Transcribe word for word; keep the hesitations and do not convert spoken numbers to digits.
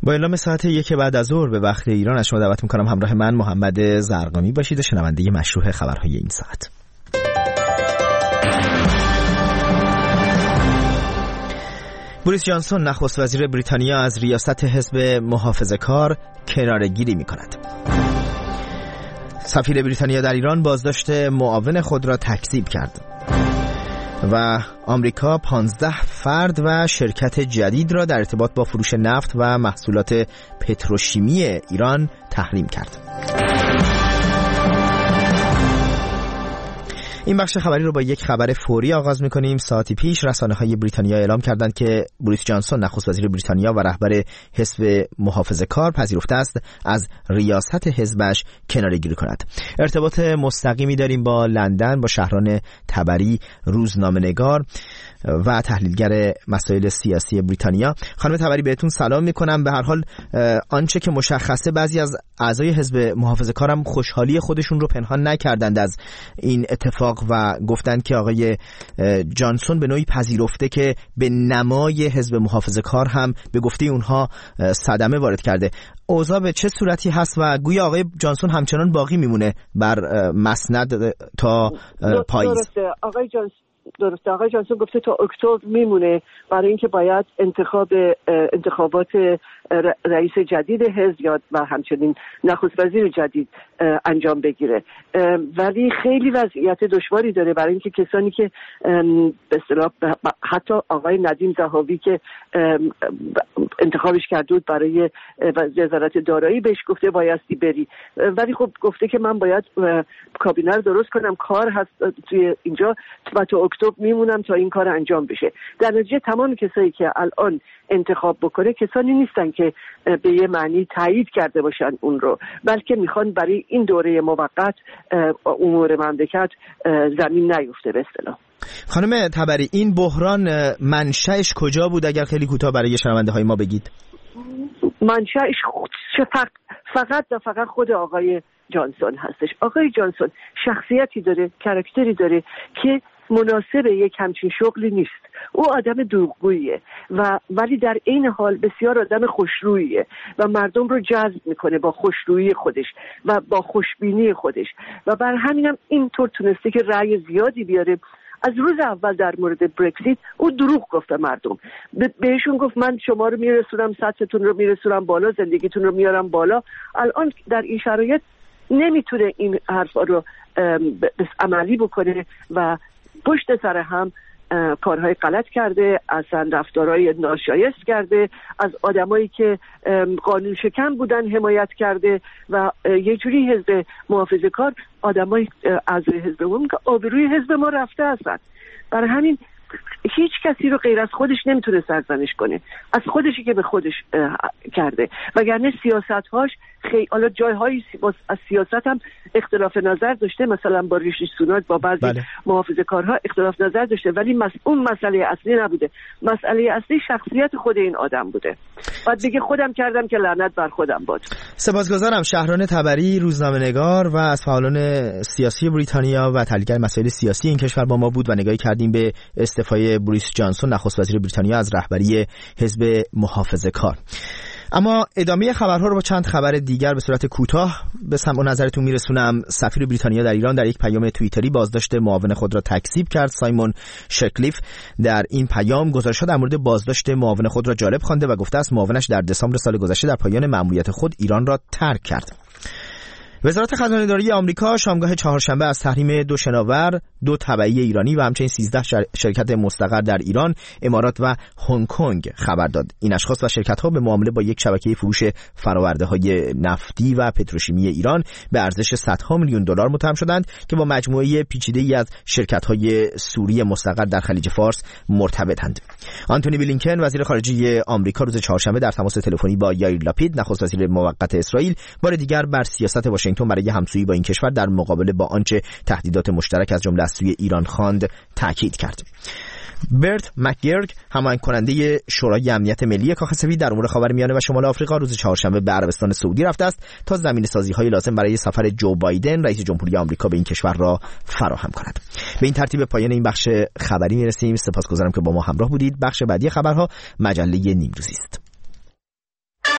با اعلام ساعت یک بعد از ظهر به وقت ایران از شما دعوت میکنم همراه من محمد زرقامی باشید و شنونده مشروع خبرهای این ساعت. بوریس جانسون نخست وزیر بریتانیا از ریاست حزب محافظه‌کار کناره‌گیری می‌کند. سفیر بریتانیا در ایران بازداشت معاون خود را تکذیب کرد. و آمریکا پانزده فرد و شرکت جدید را در ارتباط با فروش نفت و محصولات پتروشیمی ایران تحریم کرد. این بخش خبری رو با یک خبر فوری آغاز می‌کنیم. ساعتی پیش رسانه‌های بریتانیا اعلام کردند که بوریس جانسون نخست وزیر بریتانیا و رهبر حزب محافظه‌کار پذیرفته است از ریاست حزبش کناره‌گیری کند. ارتباط مستقیمی داریم با لندن با شهران تبری، روزنامه‌نگار و تحلیلگر مسائل سیاسی بریتانیا. خانم تبری بهتون سلام میکنم. به هر حال آنچه که مشخصه بعضی از اعضای حزب محافظه‌کار هم خوشحالی خودشون رو پنهان نکردند از این اتفاق و گفتند که آقای جانسون به نوعی پذیرفته که به نمای حزب محافظه‌کار هم به گفته اونها صدمه وارد کرده. اوضاع به چه صورتی هست و گویا آقای جانسون همچنان باقی میمونه بر مسند تا پاییز؟ درسته آقای جانسون درسته آقای جانسون گفته تا اکتبر میمونه برای اینکه باید انتخاب انتخابات رئیس جدید حزب یا و همچنین نخست وزیر جدید انجام بگیره، ولی خیلی وضعیت دشواری داره برای اینکه کسانی که به اصطلاح حتی آقای ندیم زهاوی که انتخابش کرده بود برای وزارت دارایی بهش گفته بایستی بری، ولی خب گفته که من باید کابینه رو درست کنم، کار هست توی اینجا و تا اکتبر میمونم تا این کار انجام بشه. در نتیجه تمام کسایی که الان انتخاب بکنه کسانی نیستن که به یه معنی تایید کرده باشن اون رو، بلکه میخوان برای این دوره موقت امور مملکت زمین نیفته به اصطلاح. خانم تبری این بحران منشأش کجا بود اگر خیلی کوتاه برای شنونده های ما بگید؟ منشأش فقط و فقط خود آقای جانسون هستش. آقای جانسون شخصیتی داره، کاراکتری داره که مناسب یک همچین شغلی نیست. او آدم دروغگوییه و ولی در این حال بسیار آدم خوشروییه و مردم رو جذب میکنه با خوشرویی خودش و با خوشبینی خودش و بر همینم اینطور تونسته که رأی زیادی بیاره. از روز اول در مورد برکسیت او دروغ گفت به مردم، بهشون گفت من شما رو میرسونم، سطحتون رو میرسونم بالا، زندگیتون رو میارم بالا. الان در این شرایط نمیتونه این حرفا رو عملی بکنه و پشت سر هم کارهای غلط کرده، اصلا رفتارهای ناشایست کرده، از آدمایی که قانون شکن بودن حمایت کرده و یه جوری حزب محافظه‌کار آدمای اعضای حزبمون که آبروی حزب ما رفته هستن. برای همین هیچ کسی رو غیر از خودش نمیتونه سرزنش کنه، از خودشی که به خودش کرده، وگرنه سیاست‌هاش خیلی حالا جای‌های از سیاست هم اختلاف نظر داشته، مثلا با ریشی سوناک با بعضی بله. محافظه‌کارها اختلاف نظر داشته، ولی مس... اون مسئله اصلی نبوده. مسئله اصلی شخصیت خود این آدم بوده. بعد دیگه خودم کردم که لعنت بر خودم باد. سپاسگزارم. شهران تبری روزنامه‌نگار و از فعالان سیاسی بریتانیا و تحلیلگر مسائل سیاسی این کشور با ما بود و نگاهی کردیم به استعفای بوریس جانسون نخست وزیر بریتانیا از رهبری حزب محافظه‌کار. اما ادامه خبرها رو با چند خبر دیگر به صورت کوتاه به سمع و نظرتون میرسونم. سفیر بریتانیا در ایران در یک پیام توییتری بازداشت معاون خود را تکذیب کرد. سایمون شکلیف در این پیام گزارش‌ها در مورد بازداشت معاون خود را جالب خوانده و گفته است معاونش در دسامبر سال گذشته در پایان مأموریت خود ایران را ترک کرد. وزارت خزانه‌داری آمریکا شامگاه چهارشنبه از تحریم دو شناور، دو تبعی ایرانی و همچنین سیزده شرکت مستقر در ایران، امارات و هنگ کنگ خبر داد. این اشخاص و شرکت‌ها به معامله با یک شبکه فروش فرآورده‌های نفتی و پتروشیمی ایران به ارزش صدها میلیون دلار متهم شدند که با مجموعه پیچیده‌ای از شرکت‌های سوری مستقر در خلیج فارس مرتبطند. آنتونی بلینکن وزیر خارجه آمریکا روز چهارشنبه در تماس تلفنی با یائیر لاپید نخست وزیر موقت اسرائیل بار دیگر بر سیاست واشنگتن برای همسویی با این کشور در مقابله با آنچه تهدیدات مشترک از جمله از سوی ایران خواند تاکید کرد. برت مکگرگ هماهنگ کننده شورای امنیت ملی کاخ سفید در امور خاورمیانه و شمال آفریقا روز چهارشنبه به عربستان سعودی رفته است تا زمینه‌سازی‌های لازم برای سفر جو بایدن رئیس جمهوری آمریکا به این کشور را فراهم کند. به این ترتیب پایان این بخش خبری میرسیم. سپاسگزارم که با ما همراه بودید. بخش بعدی خبرها مجله نیمروزی است.